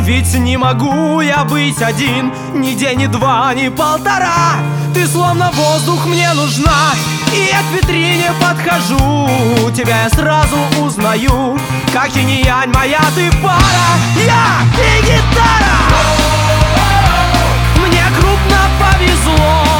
Ведь не могу я быть один ни день, ни два, ни полтора. Ты словно воздух мне нужна, и я к витрине подхожу. Тебя я сразу узнаю, как инь-янь моя ты пара. Я и гитара. Мне крупно повезло,